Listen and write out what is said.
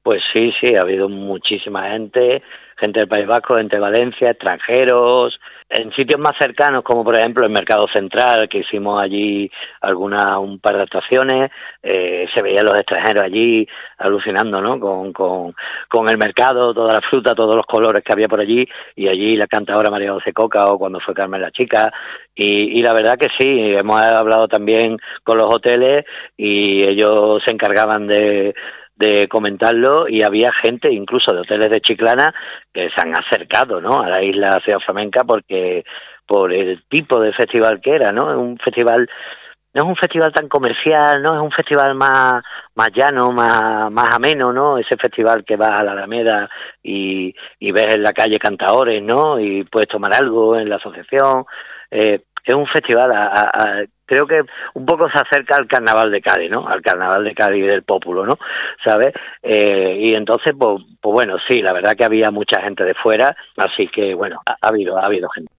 Pues sí, sí, ha habido muchísima gente, gente del País Vasco, gente de Valencia, extranjeros, en sitios más cercanos, como por ejemplo el Mercado Central, que hicimos allí un par de actuaciones, se veían los extranjeros allí alucinando, ¿no? Con el mercado, toda la fruta, todos los colores que había por allí, y allí la cantadora María José Coca o cuando fue Carmen la Chica, y la verdad que sí, hemos hablado también con los hoteles y ellos se encargaban de comentarlo, y había gente incluso de hoteles de Chiclana que se han acercado, ¿no?, a la isla Ciudad Flamenca porque por el tipo de festival que era, ¿no? Es un festival, no es un festival tan comercial, no es un festival más llano, más ameno, ¿no? Ese festival que vas a la Alameda y ves en la calle cantaores, ¿no? Y puedes tomar algo en la asociación. Es un festival, creo que un poco se acerca al Carnaval de Cádiz, ¿no? Al Carnaval de Cádiz del Pópulo, ¿no? ¿Sabes? Y entonces, pues bueno, sí, la verdad que había mucha gente de fuera, así que bueno, ha habido gente.